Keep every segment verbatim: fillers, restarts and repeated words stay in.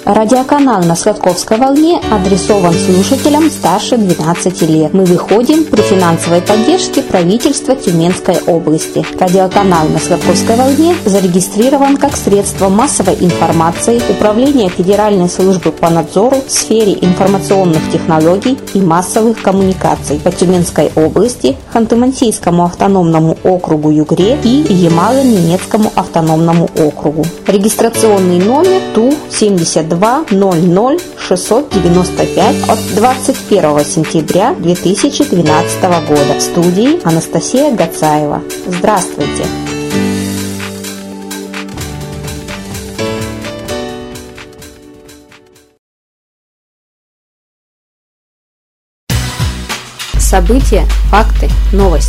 Радиоканал на Сладковской волне адресован слушателям старше двенадцати лет. Мы выходим при финансовой поддержке правительства Тюменской области. Радиоканал на Сладковской волне зарегистрирован как средство массовой информации Управления Федеральной службы по надзору в сфере информационных технологий и массовых коммуникаций по Тюменской области, Ханты-Мансийскому автономному округу Югре и Ямало-Ненецкому автономному округу. Регистрационный номер Ту семьдесят два ноль ноль шестьсот девяносто пять от двадцать первого сентября две тысячи двенадцатого года. В студии Анастасия Гацаева. Здравствуйте! События, факты, новости.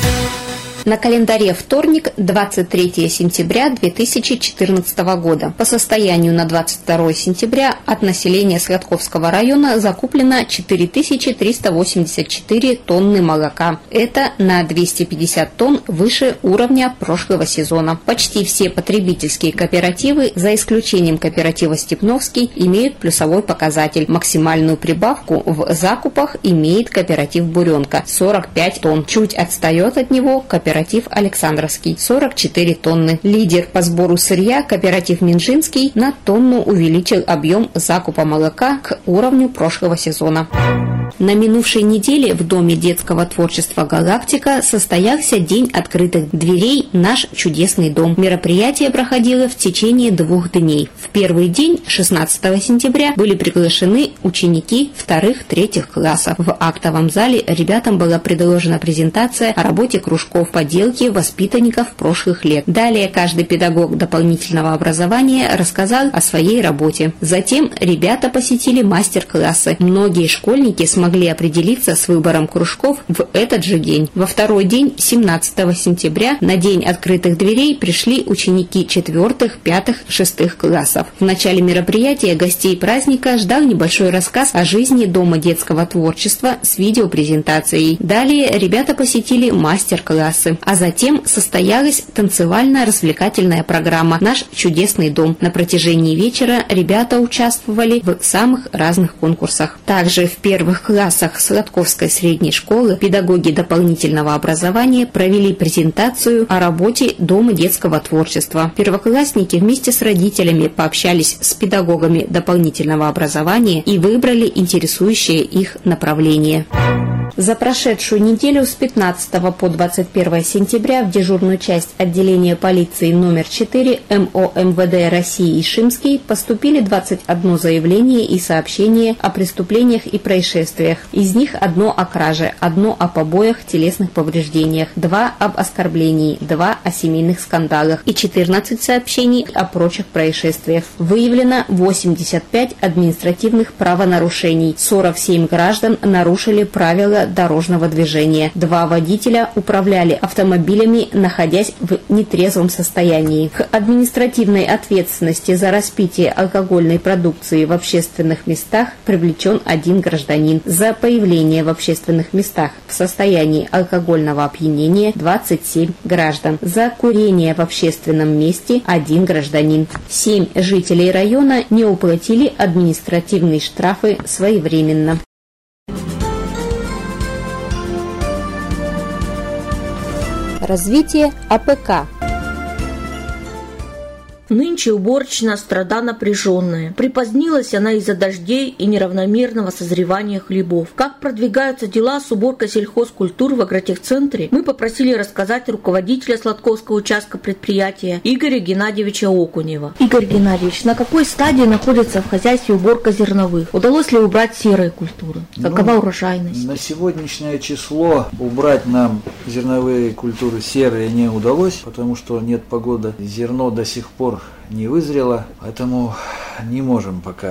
На календаре вторник, двадцать третьего сентября две тысячи четырнадцатого года. По состоянию на двадцать второе сентября от населения Сладковского района закуплено четыре тысячи триста восемьдесят четыре тонны молока. Это на двести пятьдесят тонн выше уровня прошлого сезона. Почти все потребительские кооперативы, за исключением кооператива Степновский, имеют плюсовой показатель. Максимальную прибавку в закупах имеет кооператив Буренка – сорок пять тонн. Чуть отстает от него кооператив Кооператив Александровский – сорок четыре тонны. Лидер по сбору сырья кооператив Минжинский на тонну увеличил объем закупа молока к уровню прошлого сезона. На минувшей неделе в Доме детского творчества «Галактика» состоялся День открытых дверей «Наш чудесный дом». Мероприятие проходило в течение двух дней. В первый день, шестнадцатого сентября, были приглашены ученики вторых-третьих классов. В актовом зале ребятам была предложена презентация о работе кружков поделки воспитанников прошлых лет. Далее каждый педагог дополнительного образования рассказал о своей работе. Затем ребята посетили мастер-классы. Многие школьники смогли определиться с выбором кружков в этот же день. Во второй день, семнадцатого сентября, на День открытых дверей пришли ученики четвертых, пятых, шестых классов. В начале мероприятия гостей праздника ждал небольшой рассказ о жизни Дома детского творчества с видеопрезентацией. Далее ребята посетили мастер-классы. А затем состоялась танцевально-развлекательная программа «Наш чудесный дом». На протяжении вечера ребята участвовали в самых разных конкурсах. Также в первых классах Сладковской средней школы педагоги дополнительного образования провели презентацию о работе Дома детского творчества. Первоклассники вместе с родителями пообщались с педагогами дополнительного образования и выбрали интересующее их направление. За прошедшую неделю с пятнадцатого по двадцать первое сентября в дежурную часть отделения полиции номер четыре эм о эм вэ дэ России Ишимский поступили двадцать одно заявление и сообщение о преступлениях и происшествиях. Из них одно о краже, одно о побоях, телесных повреждениях, два об оскорблении, два о семейных скандалах и четырнадцать сообщений о прочих происшествиях. Выявлено восемьдесят пять административных правонарушений. сорок семь граждан нарушили правила дорожного движения. Два водителя управляли автомобилями, находясь в нетрезвом состоянии. К административной ответственности за распитие алкогольной продукции в общественных местах привлечен один гражданин. За появление в общественных местах в состоянии алкогольного опьянения двадцать семь граждан. За курение в общественном месте один гражданин. Семь жителей района не уплатили административные штрафы своевременно. Развитие а пэ ка. Нынче уборочная страда напряженная. Припозднилась она из-за дождей и неравномерного созревания хлебов. Как продвигаются дела с уборкой сельхозкультур в агротехцентре, мы попросили рассказать руководителя Сладковского участка предприятия Игоря Геннадьевича Окунева. Игорь Геннадьевич, на какой стадии находится в хозяйстве уборка зерновых? Удалось ли убрать серые культуры? Какова ну, урожайность? На сегодняшнее число убрать нам зерновые культуры серые не удалось, потому что нет погоды. Зерно до сих пор не вызрело, поэтому не можем пока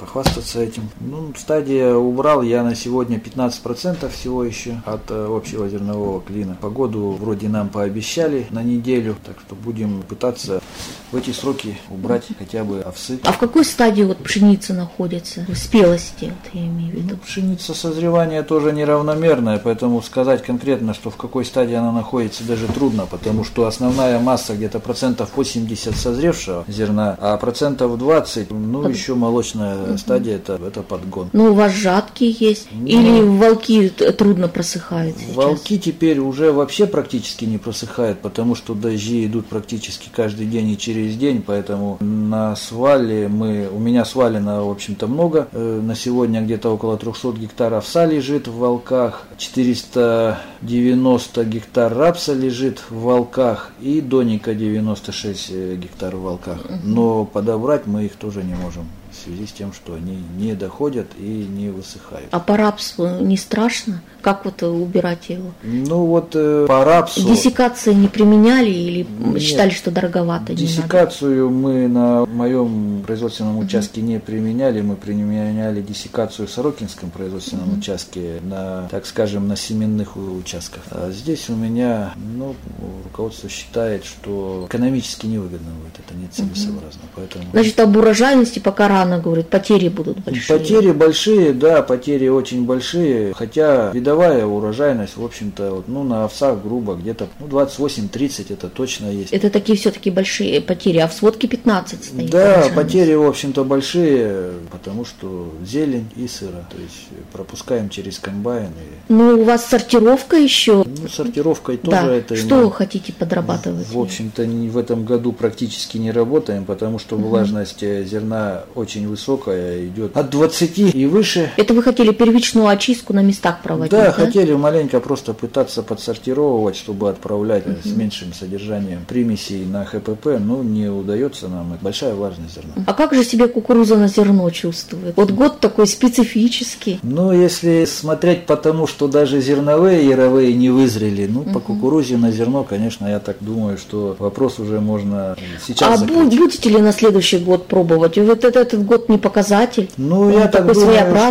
похвастаться этим. Ну, стадия убрал я на сегодня пятнадцать процентов всего еще от э, общего зернового клина. Погоду вроде нам пообещали на неделю, так что будем пытаться в эти сроки убрать хотя бы овсы. А в какой стадии вот пшеница находится? Спелости, вот я имею в виду. Ну, пшеница созревания тоже неравномерная, поэтому сказать конкретно, что в какой стадии она находится, даже трудно, потому что основная масса где-то процентов восемьдесят созревшего зерна, а процентов двадцать, ну, Под... еще молочная угу. стадия, это, это подгон. Ну, у вас жатки есть? Ну, или волки трудно просыхают сейчас? Волки теперь уже вообще практически не просыхают, потому что дожди идут практически каждый день и через день, поэтому на свале мы, у меня свалено, в общем-то, много. На сегодня где-то около трехсот гектаров овса лежит в волках, четыреста девяносто гектар рапса лежит в волках и доника девяносто шесть гектар в волках. Но подобрать мы их тоже не можем в связи с тем, что они не доходят и не высыхают. А по рапсу не страшно? Как вот убирать его? Ну вот э, по рапсу... Диссекации не применяли или Нет, считали, что дороговато? Диссекацию мы на моем производственном uh-huh. участке не применяли. Мы применяли диссекацию в Сорокинском производственном uh-huh. участке, на, так скажем, на семенных участках. А здесь у меня, ну, руководство считает, что экономически невыгодно будет, это нецелесообразно. Uh-huh. Поэтому... Значит, об урожайности пока рано, говорит, потери будут большие. Потери большие, да, потери очень большие, хотя видовая урожайность, в общем-то, вот, ну, на овсах грубо где-то ну, двадцать восемь тридцать это точно есть. Это такие все-таки большие потери, а в сводке пятнадцать стоит. Да, потери, в общем-то, большие, потому что зелень и сыро, то есть пропускаем через комбайн. И... Ну, у вас сортировка еще? Ну, сортировкой тоже да. это... Что мы... вы хотите подрабатывать? В общем-то, в этом году практически не работаем, потому что угу. влажность зерна очень высокая, идет от двадцати и выше. Это вы хотели первичную очистку на местах проводить? Да, да? хотели маленько просто пытаться подсортировать, чтобы отправлять uh-huh. с меньшим содержанием примесей на ХПП, но не удается нам. Большая влажность зерна. А как же себе кукуруза на зерно чувствует? Вот год такой специфический. Ну, если смотреть по тому, что даже зерновые яровые не вызрели, ну, uh-huh. по кукурузе на зерно, конечно, я так думаю, что вопрос уже можно сейчас А закрыть. Будете ли на следующий год пробовать? Вот этот, этот год не показатель? Ну, Он я так думаю,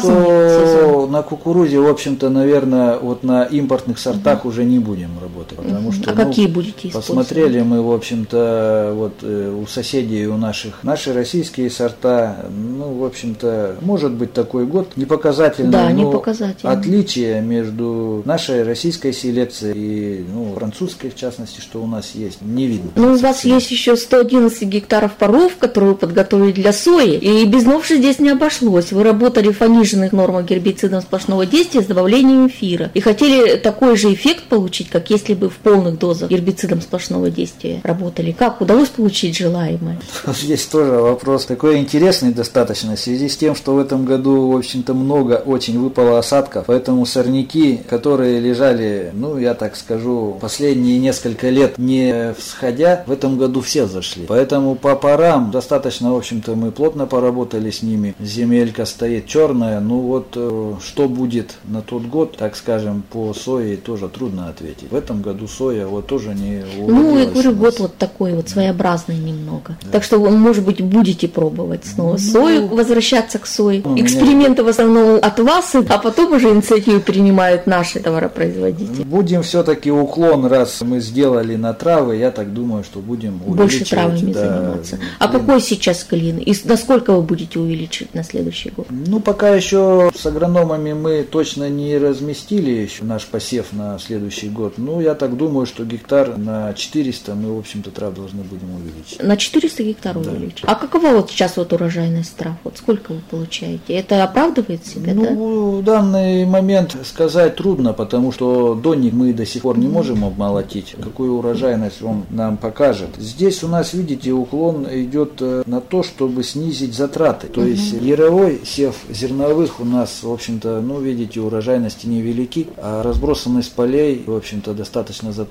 что сезон. На кукурузе, в общем-то, наверное, вот на импортных сортах uh-huh. уже не будем работать, потому uh-huh. что, а ну, какие будете использовать? Посмотрели мы, в общем-то, вот э, у соседей у наших, наши российские сорта, ну, в общем-то, может быть такой год непоказательный, да, но непоказательный. Отличие между нашей российской селекцией и, ну, французской, в частности, что у нас есть, не видно. Ну, у вас есть еще сто одиннадцать гектаров паров, которые вы подготовили для сои, и без новши здесь не обошлось. Вы работали в пониженных нормах гербицидов сплошного действия с добавлением эфира. И хотели такой же эффект получить, как если бы в полных дозах гербицидом сплошного действия работали. Как удалось получить желаемое? Здесь тоже вопрос такой интересный достаточно, в связи с тем, что в этом году, в общем-то, много очень выпало осадков, поэтому сорняки, которые лежали, ну, я так скажу, последние несколько лет не всходя, в этом году все зашли. Поэтому по парам достаточно, в общем-то, мы плотно поработали с ними. Земелька стоит черная, ну вот что будет на тот год, так скажем, по сое тоже трудно ответить. В этом году соя вот тоже не улучшилась. Ну, я говорю, год вот такой вот своеобразный немного. Да. Так что вы, может быть, будете пробовать снова ну, сою, возвращаться к сое. Ну, эксперименты меня... в основном от вас, а потом уже инициативу принимают наши товаропроизводители. Будем все-таки уклон, раз мы сделали на травы, я так думаю, что будем больше травами да, заниматься. А клин. Какой сейчас клин? И насколько вы будете увеличивать на следующий год? Ну, пока еще с агрономами мы точно не разместили еще наш посев на следующий год. Ну, я так думаю, что гектар на четыреста мы, в общем-то, трав должны будем увеличить. На четыреста гектаров да. увеличить? А какова вот сейчас вот урожайность трав? Вот сколько вы получаете? Это оправдывает себя, ну, да? Ну, в данный момент сказать трудно, потому что донник мы до сих пор не можем обмолотить. Какую урожайность он нам покажет. Здесь у нас, видите, уклон идет на то, чтобы снизить затраты. То угу. есть яровой сев зерновых у нас, в общем-то, ну, видите, урожайности невелики, а разбросанность полей, в общем-то, достаточно затратна.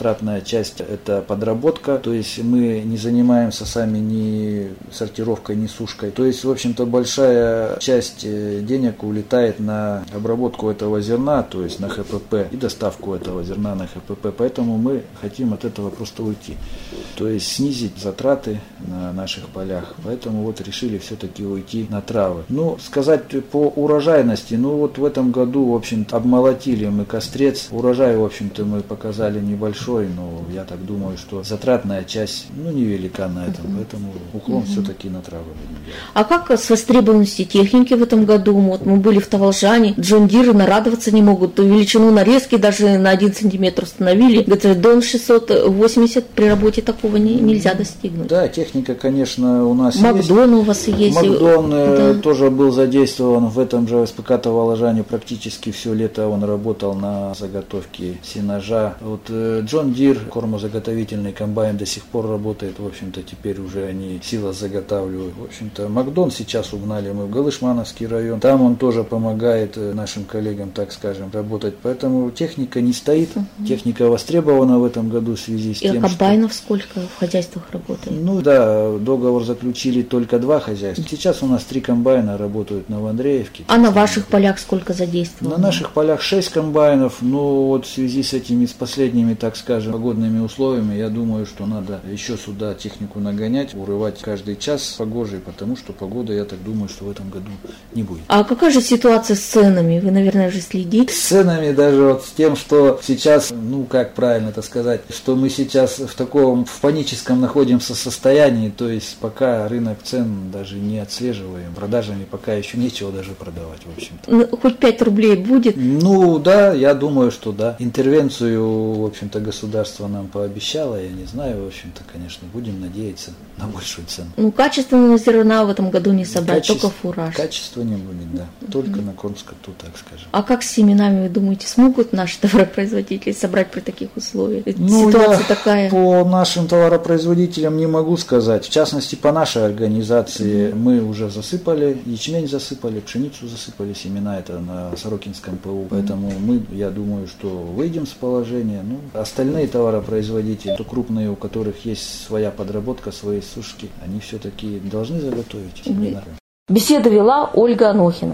затратная часть – это подработка, то есть мы не занимаемся сами ни сортировкой, ни сушкой. То есть, в общем-то, большая часть денег улетает на обработку этого зерна, то есть на ха пэ пэ и доставку этого зерна на ха пэ пэ. Поэтому мы хотим от этого просто уйти. То есть снизить затраты на наших полях. Поэтому вот решили все-таки уйти на травы. Ну, сказать по урожайности, ну вот в этом году, в общем-то, обмолотили мы кострец. Урожай, в общем-то, мы показали небольшой, но я так думаю, что затратная часть, ну, невелика на этом. Uh-huh. Поэтому уклон uh-huh. все-таки на травы будем делать. А как с востребованностью техники в этом году? Вот мы были в Таволжане, Джон Диры нарадоваться не могут. Величину нарезки даже на один сантиметр установили. Дон шестьсот восемьдесят при работе такого не, нельзя достигнуть. Да, техника, конечно, у нас Макдон есть. Макдон у вас и есть. Макдон да. тоже был задействован в этом же эс пэ ка Таволжане. Практически все лето он работал на заготовке сенажа. Вот Джон Дир, кормозаготовительный комбайн, до сих пор работает. В общем-то, теперь уже они силос заготавливают. В общем-то, Макдон сейчас угнали мы в Галышмановский район. Там он тоже помогает нашим коллегам, так скажем, работать. Поэтому техника не стоит. Угу. Техника востребована в этом году в связи с и тем, комбайнов что... сколько в хозяйствах работает? Ну да, договор заключили только два хозяйства. Сейчас у нас три комбайна работают на Андреевке. А на ваших полях сколько задействовано? На наших полях шесть комбайнов. Но вот в связи с этими, с последними, так скажем, погодными условиями, я думаю, что надо еще сюда технику нагонять, урывать каждый час погожий, потому что погода, я так думаю, что в этом году не будет. А какая же ситуация с ценами? Вы, наверное, уже следите? С ценами даже вот с тем, что сейчас, ну как правильно это сказать, что мы сейчас в таком в паническом находимся состоянии, то есть пока рынок цен даже не отслеживаем, продажами пока еще нечего даже продавать, в общем-то. Ну, хоть пять рублей будет? Ну да, я думаю, что да. Интервенцию, в общем-то, государство нам пообещало, я не знаю, в общем-то, конечно, будем надеяться на большую цену. Ну, качественного зерна в этом году не собрать, Качество, только фураж. Качества не будет, да, только mm-hmm. на кормскоту, так скажем. А как с семенами, вы думаете, смогут наши товаропроизводители собрать при таких условиях? Ну, ситуация я такая. По нашим товаропроизводителям не могу сказать. В частности, по нашей организации mm-hmm. мы уже засыпали, ячмень засыпали, пшеницу засыпали, семена это на Сорокинском ПУ. Mm-hmm. Поэтому мы, я думаю, что выйдем с положения. Ну, остальные товаропроизводители, то крупные, у которых есть своя подработка, свои сушки, они все-таки должны заготовить семена. Mm-hmm. Беседу вела Ольга Анохина.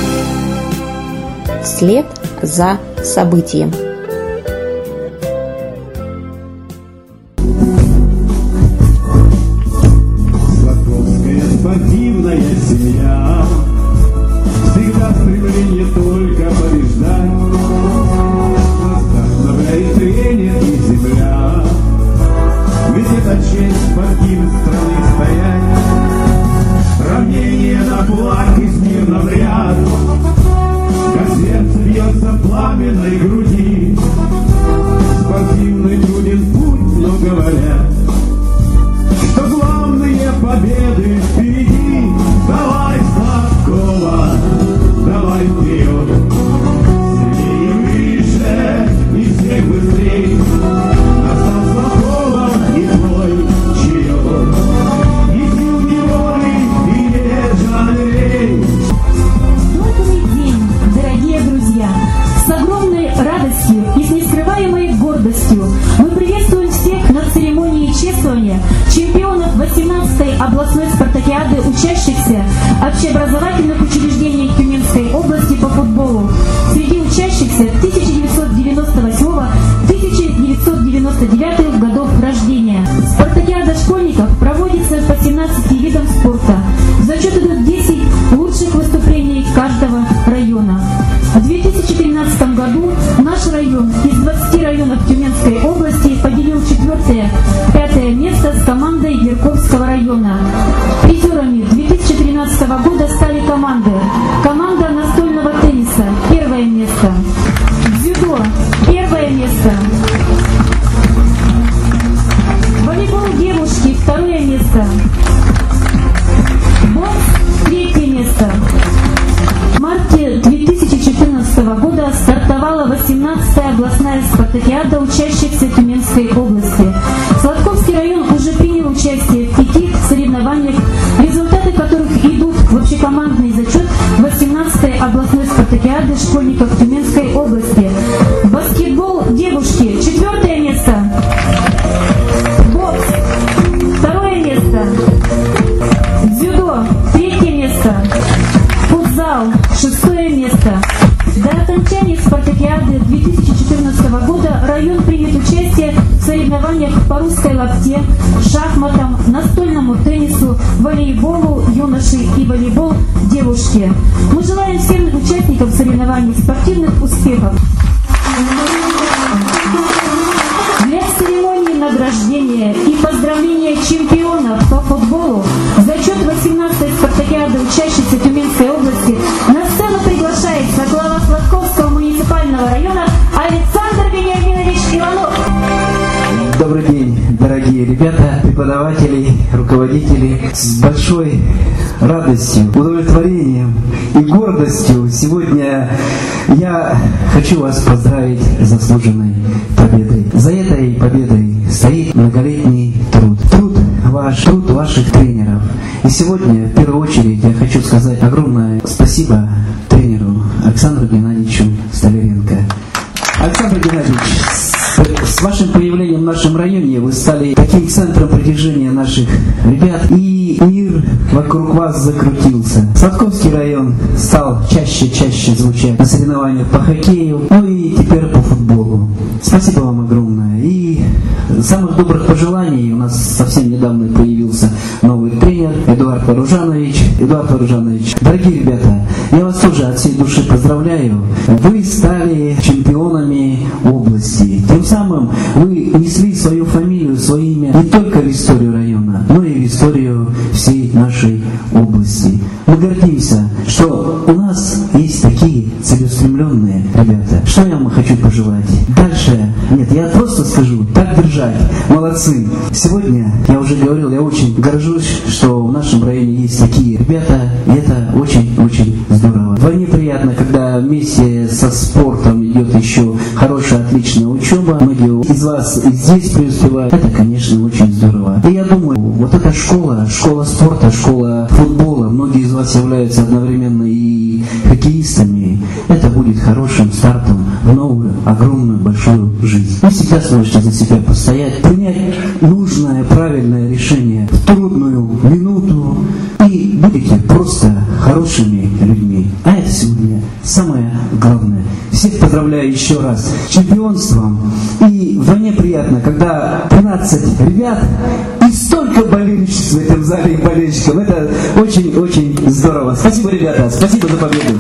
Вслед за событием. Спортивная семья, всегда стремление только побеждать. Вдохновляет тренер и земля, ведь это честь спортивной страны стоять. Равнение на флаг и смирно в ряд, как сердце бьется в пламенной груди. Спортивный труден путь, но говорят, что главные победы впереди. Давай, Сладкова, давай вперед, сильнее, выше и всех быстрей. Настал Сладкова и твой черед, и сил неволи, и не жалей. Добрый день, дорогие друзья! С огромной радостью и с нескрываемой гордостью мы приветствуем всех на церемонии чествования чемпионов восемнадцатой областной спартакиады учащихся общеобразовательных учреждений Тюменской области по футболу среди учащихся тысяча девятьсот девяносто восьмого — тысяча девятьсот девяносто девятого годов рождения. Спартакиада школьников проводится по семнадцати видам спорта. В зачет идут десять лучших выступлений каждого района. В две тысячи тринадцатом году наш район из двадцати районов Тюменской области поделил четвертое, пятое место с командой Ярковского района. Призерами две тысячи тринадцатого года стали команды. Команда настольного тенниса – первое место. Дзюдо – первое место. Волейбол девушки – второе место. Бокс – третье место. В марте две тысячи четырнадцатого года стартовала восемнадцатая областная спартакиада учащихся Тюменской области. Сладковский район уже принял участие в пяти соревнованиях, результаты которых идут в общекомандный зачет восемнадцатой областной спартакиады школьников Тюменской области. Баскетбол девушки – четвертое место. русской лапте, шахматам, настольному теннису, волейболу юноши и волейбол девушки. Мы желаем всем участникам соревнований спортивных успехов. Для церемонии награждения и поздравления чемпионов по футболу за счет восемнадцатой спартакиады учащихся Тюменской области на сцену приглашается глава Сладковского муниципального района Александр Вениаминович Иванов. Добрый день, дорогие ребята, преподаватели, руководители. С большой радостью, удовлетворением и гордостью сегодня я хочу вас поздравить с заслуженной победой. За этой победой стоит многолетний труд. Труд ваш, труд ваших тренеров. И сегодня, в первую очередь, я хочу сказать огромное спасибо тренеру Александру Геннадьевичу Столяренко. Александр Геннадьевич, с вашим появлением в нашем районе вы стали таким центром притяжения наших ребят, и мир вокруг вас закрутился. Сладковский район стал чаще-чаще звучать на соревнованиях по хоккею, ну и теперь по футболу. Спасибо вам огромное. И самых добрых пожеланий. У нас совсем недавно появился новый тренер Эдуард Вооружанович. Эдуард Вооружанович, дорогие ребята, я вас тоже от всей души поздравляю. Вы стали чемпионами области. Тем самым вы внесли свою фамилию, свое имя не только в историю района, но и в историю всей нашей области. Мы гордимся, что у нас есть такие целеустремленные ребята. Что я вам хочу пожелать? Дальше, нет, я просто скажу, так держать. Молодцы. Сегодня, я уже говорил, я очень горжусь, что в нашем районе есть такие ребята, и это очень-очень здорово. Вдвойне приятно, когда вместе со спортом идет еще хорошая, отличная учеба. Многие из вас здесь преуспевают. Это, конечно, очень здорово. И я думаю, вот эта школа, школа спорта, школа футбола, многие из вас являются одновременно и хоккеистами. Это будет хорошим стартом в новую, огромную, большую жизнь. Вы всегда сможете за себя постоять, принять нужное, правильное решение в трудную минуту и будете просто хорошими людьми. А это сегодня самое главное. Всех поздравляю еще раз с чемпионством. И вдвойне приятно, когда тринадцать ребят и столько болельщиц в этом зале и болельщиков. Это очень-очень здорово. Спасибо, ребята. Спасибо за победу.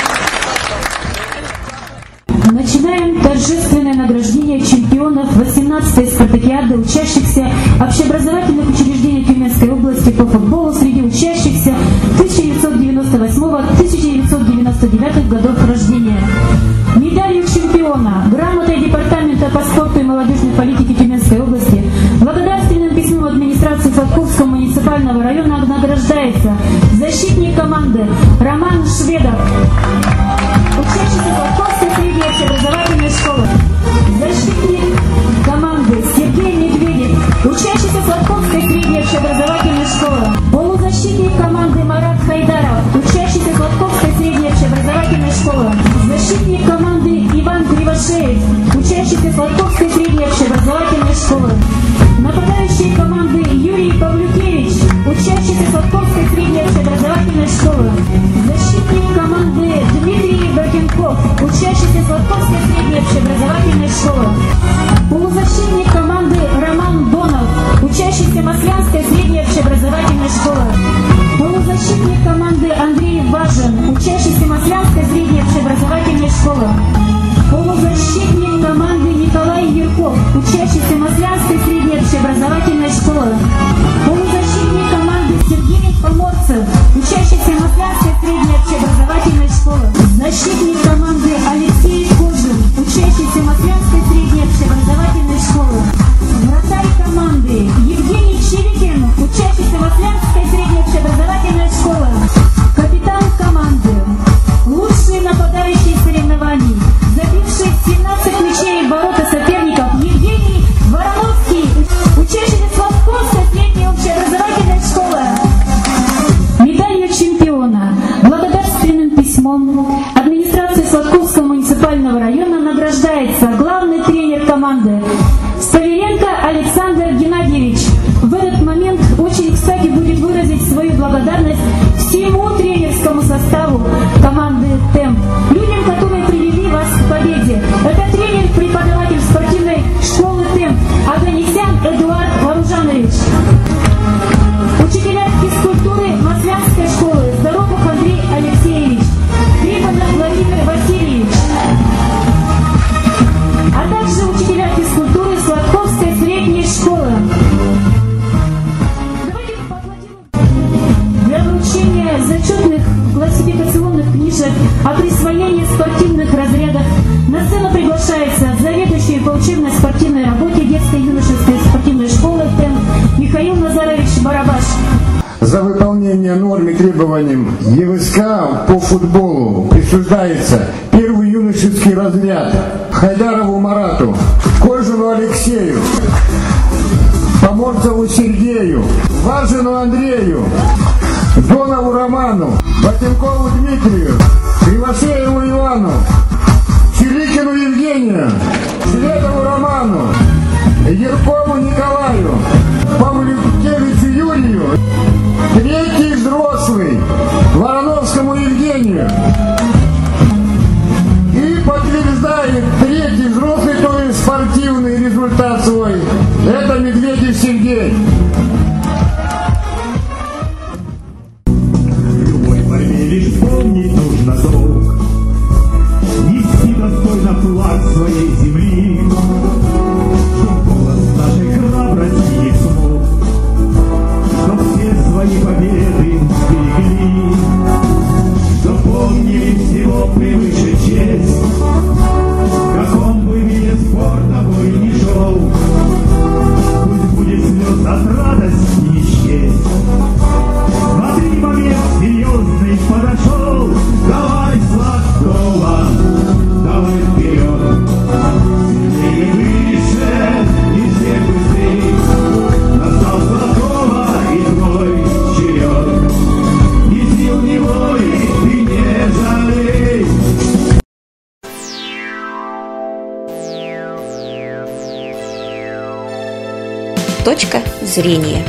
Начинаем торжественное награждение чемпионов восемнадцатой спартакиады учащихся общеобразовательных учреждений Тюменской области по футболу среди учащихся тысяча девятьсот девяносто восьмого — тысяча девятьсот девяносто девятого годов рождения. Медалью чемпиона, грамотой Департамента по спорту и молодежной политике Тюменской области, благодарственным письмом администрации Сладковского муниципального района награждается защитник команды Роман Шведов, учащийся Сладковской средней общеобразовательной школы. Защитник команды Сергей Медведев, учащийся Сладковской средней общеобразовательной школы. Полузащитник команды Марат Хайдаров, учащийся Сладковской средней общеобразовательной школы. Защитник команды Иван Кривошеев, учащийся Сладковской средней общеобразовательной школы. Нападающий команды Юрий Павлюкевич, учащийся Сладковской средней общеобразовательной школы. Защитник команды Дмитрий Бакенков, учащийся Сладковской средней общеобразовательной школы. Полузащитник команды Роман Донов, учащийся Маслянской средней общеобразовательной школы. Полузащитник команды Андрей Важен, учащийся Маслянской средней общеобразовательной школы. Полузащитник команды Николай Ярков, учащийся Маслянской средней За выполнение норм и требованиям ЕВСК по футболу присуждается первый юношеский разряд Хайдарову Марату, Кожину Алексею, Поморцеву Сергею, Важину Андрею, Донову Роману, Батенкову Дмитрию, Кривошееву Ивану, Чиликину Евгению, Шведову Роману, Яркову Николаю, Павлюкевичу Юрию, третий взрослый Вороновскому Евгению. И подтверждает третий взрослый, то есть спортивный результат свой, это Медведев Сергей. Любой борьбе лишь помнить нужно долг, нести достойно флаг своей земли, чтоб голос нашей храбрости не смог, чтоб все свои победы берегли, запомнили всего превыше честь, в каком бы виде спорта бой не шел, пусть будет слез от радости не счесть. Смотри, момент серьезный подошел, давай сладкого, давай вперед, сильнее выше и всех быстрей, настал сладкого и твой черед, и сил не воли, ты не жалей. Точка зрения.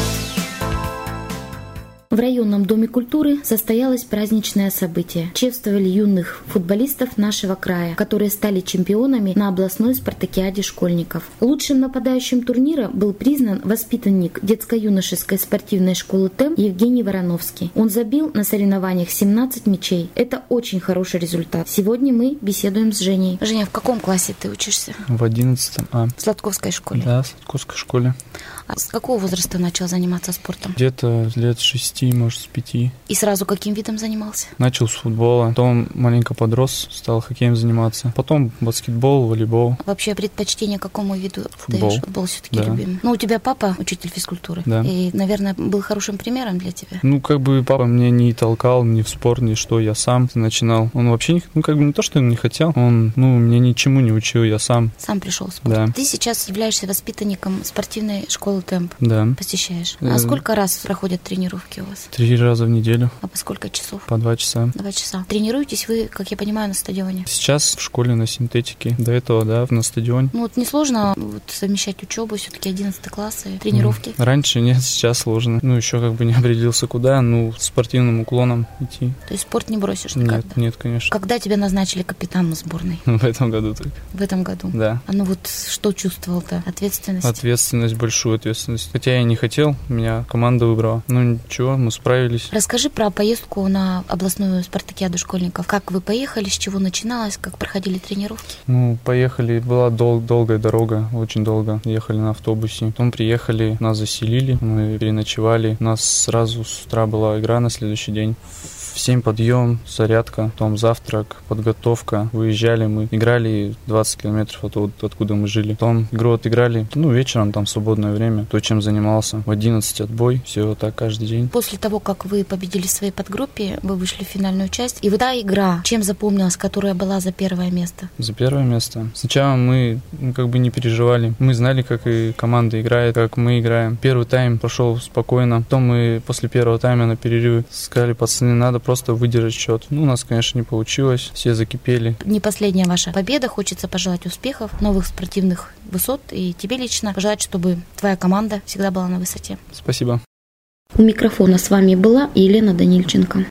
В районном доме культуры состоялось праздничное событие. Чествовали юных футболистов нашего края, которые стали чемпионами на областной спартакиаде школьников. Лучшим нападающим турнира был признан воспитанник детско-юношеской спортивной школы ТЭМ Евгений Вороновский. Он забил на соревнованиях семнадцать мячей. Это очень хороший результат. Сегодня мы беседуем с Женей. Женя, в каком классе ты учишься? В одиннадцатом А. В Сладковской школе? Да, в Сладковской школе. А с какого возраста начал заниматься спортом? Где-то лет шести, может, с пяти. И сразу каким видом занимался? Начал с футбола, потом маленько подрос, стал хоккеем заниматься. Потом баскетбол, волейбол. Вообще предпочтение какому виду Футбол. даешь? Футбол все-таки Да. любимый. Ну, у тебя папа учитель физкультуры. Да. И, наверное, был хорошим примером для тебя. Ну, как бы папа меня не толкал ни в спорт, ни что, я сам начинал. Он вообще, не, ну, как бы не то, что он не хотел, он, ну, меня ничему не учил, я сам. Сам пришел в спорт. Да. Ты сейчас являешься воспитанником спортивной школы ТЭМП. Да. Посещаешь. Э, А сколько раз проходят тренировки у вас? Три раза в неделю. А по сколько часов? По два часа. Два часа. Тренируетесь вы, как я понимаю, на стадионе? Сейчас в школе на синтетике. До этого, да, на стадионе. Ну вот несложно вот, совмещать учебу, все-таки одиннадцатый класс и тренировки? Mm. Раньше нет, сейчас сложно. Ну, еще как бы не определился куда, ну, спортивным уклоном идти. То есть спорт не бросишь Нет, никогда? нет, конечно. Когда тебя назначили капитаном сборной? В этом году только. В этом году? Да. А ну вот что чувствовал-то? Ответственность? Ответственность, большую ответственность. Хотя я не хотел, меня команда выбрала. Ну ничего, мы справились. Расскажи про поездку на областную спартакиаду школьников. Как вы поехали, с чего начиналось, как проходили тренировки? Ну, поехали, была дол- долгая дорога, очень долго. Ехали на автобусе. Потом приехали, нас заселили, мы переночевали. У нас сразу с утра была игра на следующий день. В семь подъем, зарядка, потом завтрак, подготовка. Выезжали мы, играли двадцать километров от, от откуда мы жили. Потом игру отыграли, ну, вечером там свободное время, то, чем занимался. В одиннадцать отбой, все вот так каждый день. После того, как вы победили в своей подгруппе, вы вышли в финальную часть. И вот та игра, чем запомнилась, которая была за первое место? За первое место. Сначала мы ну, как бы не переживали. Мы знали, как и команда играет, как мы играем. Первый тайм прошел спокойно. Потом мы после первого тайма на перерыве сказали, пацаны, надо просто выдержать счет. Ну, у нас, конечно, не получилось. Все закипели. Не последняя ваша победа. Хочется пожелать успехов, новых спортивных высот. И тебе лично пожелать, чтобы твоя команда всегда была на высоте. Спасибо. У микрофона с вами была Елена Данильченко.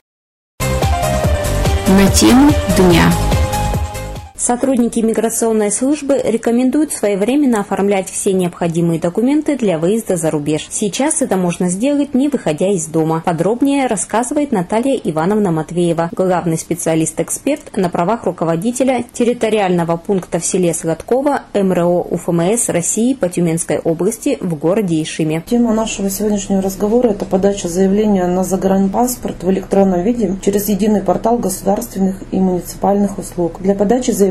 На тему дня. Сотрудники миграционной службы рекомендуют своевременно оформлять все необходимые документы для выезда за рубеж. Сейчас это можно сделать, не выходя из дома. Подробнее рассказывает Наталья Ивановна Матвеева, главный специалист-эксперт на правах руководителя территориального пункта в селе Сладково эм эр о УФМС России по Тюменской области в городе Ишиме. Тема нашего сегодняшнего разговора – это подача заявления на загранпаспорт в электронном виде через единый портал государственных и муниципальных услуг. Для подачи заявления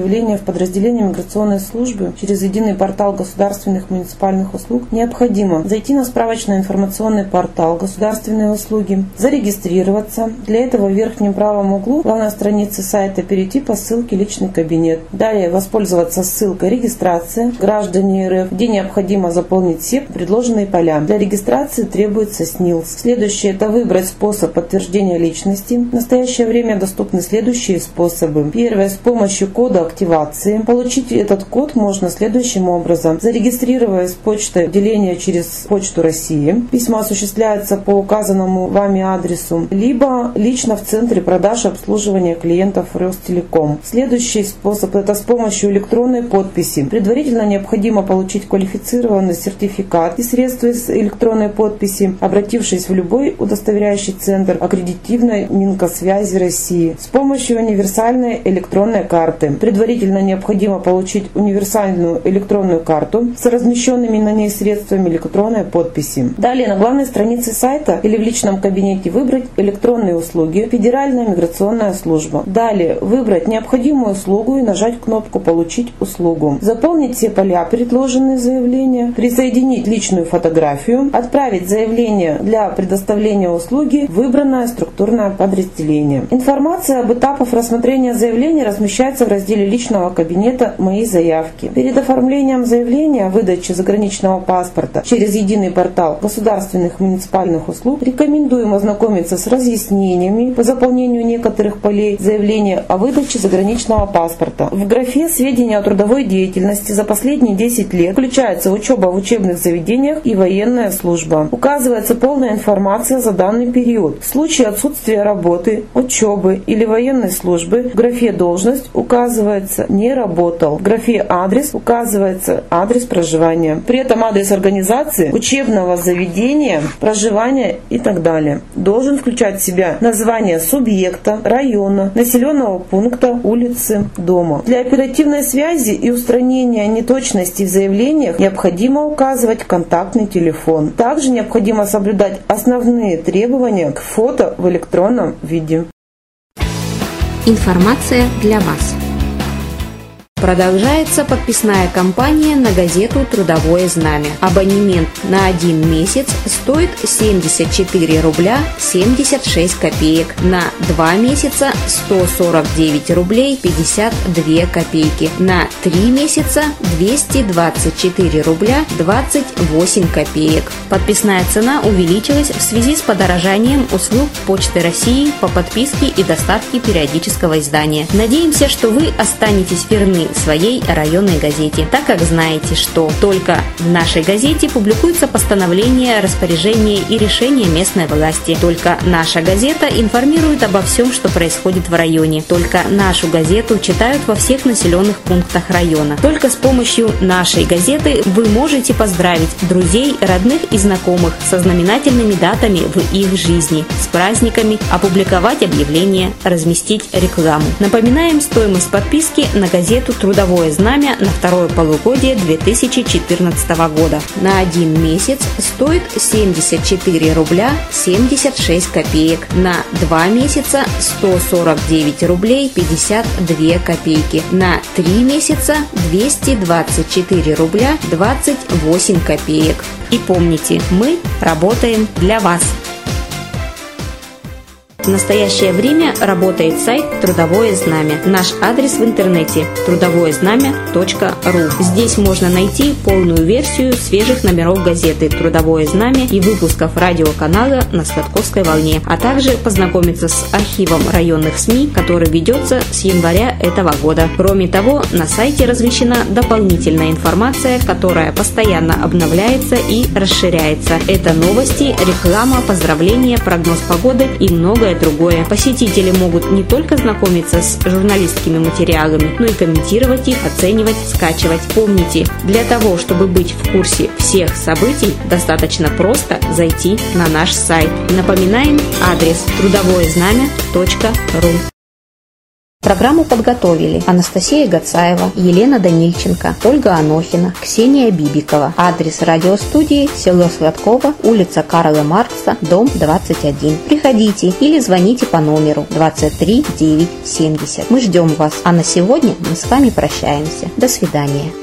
заявление в подразделение миграционной службы через единый портал государственных муниципальных услуг, необходимо зайти на справочный информационный портал «Государственные услуги», зарегистрироваться. Для этого в верхнем правом углу главной страницы сайта перейти по ссылке «Личный кабинет». Далее воспользоваться ссылкой «Регистрация граждане РФ», где необходимо заполнить все предложенные поля. Для регистрации требуется СНИЛС. Следующее – это выбрать способ подтверждения личности. В настоящее время доступны следующие способы. Первое – с помощью кода активации. Получить этот код можно следующим образом. Зарегистрируясь с почтой отделения через Почту России, письмо осуществляется по указанному вами адресу, либо лично в центре продаж и обслуживания клиентов Ростелеком. Следующий способ – это с помощью электронной подписи. Предварительно необходимо получить квалифицированный сертификат и средства из электронной подписи, обратившись в любой удостоверяющий центр аккредитивной Минкосвязи России. С помощью универсальной электронной карты. Предварительно необходимо получить универсальную электронную карту с размещенными на ней средствами электронной подписи. Далее на главной странице сайта или в личном кабинете выбрать электронные услуги Федеральная миграционная служба. Далее выбрать необходимую услугу и нажать кнопку «Получить услугу». Заполнить все поля, предложенные заявления, присоединить личную фотографию, отправить заявление для предоставления услуги в выбранное структурное подразделение. Информация об этапах рассмотрения заявления размещается в разделе личного кабинета «Мои заявки». Перед оформлением заявления о выдаче заграничного паспорта через единый портал государственных муниципальных услуг рекомендуем ознакомиться с разъяснениями по заполнению некоторых полей заявления о выдаче заграничного паспорта. В графе «Сведения о трудовой деятельности за последние десять лет» включается учеба в учебных заведениях и военная служба. Указывается полная информация за данный период. В случае отсутствия работы, учебы или военной службы в графе «Должность» указывается «Не работал». В графе «Адрес» указывается адрес проживания. При этом адрес организации, учебного заведения, проживания и так далее должен включать в себя название субъекта, района, населенного пункта, улицы, дома. Для оперативной связи и устранения неточностей в заявлениях необходимо указывать контактный телефон. Также необходимо соблюдать основные требования к фото в электронном виде. Информация для вас. Продолжается подписная кампания на газету «Трудовое знамя». Абонемент на один месяц стоит семьдесят четыре рубля семьдесят шесть копеек, на два месяца сто сорок девять рублей пятьдесят две копейки, на три месяца двести двадцать четыре рубля двадцать восемь копеек. Подписная цена увеличилась в связи с подорожанием услуг Почты России по подписке и доставке периодического издания. Надеемся, что вы останетесь верны своей районной газете, так как знаете, что только в нашей газете публикуются постановления, распоряжения и решения местной власти. Только наша газета информирует обо всем, что происходит в районе. Только нашу газету читают во всех населенных пунктах района. Только с помощью нашей газеты вы можете поздравить друзей, родных и знакомых со знаменательными датами в их жизни, с праздниками, опубликовать объявления, разместить рекламу. Напоминаем стоимость подписки на газету «Трудовое знамя» на второе полугодие две тысячи четырнадцатого года. На один месяц стоит семьдесят четыре рубля семьдесят шесть копеек, на два месяца сто сорок девять рублей пятьдесят две копейки, на три месяца двести двадцать четыре рубля двадцать восемь копеек. И помните, мы работаем для вас. В настоящее время работает сайт «Трудовое знамя». Наш адрес в интернете – трудовое знамя точка ру. Здесь можно найти полную версию свежих номеров газеты «Трудовое знамя» и выпусков радиоканала на Сладковской волне, а также познакомиться с архивом районных СМИ, который ведется с января этого года. Кроме того, на сайте размещена дополнительная информация, которая постоянно обновляется и расширяется. Это новости, реклама, поздравления, прогноз погоды и многое другое. Посетители могут не только знакомиться с журналистскими материалами, но и комментировать их, оценивать, скачивать. Помните, для того, чтобы быть в курсе всех событий, достаточно просто зайти на наш сайт. Напоминаем адрес трудовое знамя точка ру. Программу подготовили Анастасия Гацаева, Елена Данильченко, Ольга Анохина, Ксения Бибикова. Адрес радиостудии: село Сладково, улица Карла Маркса, дом двадцать один. Приходите или звоните по номеру двадцать три девять семьдесят. Мы ждем вас. А на сегодня мы с вами прощаемся. До свидания.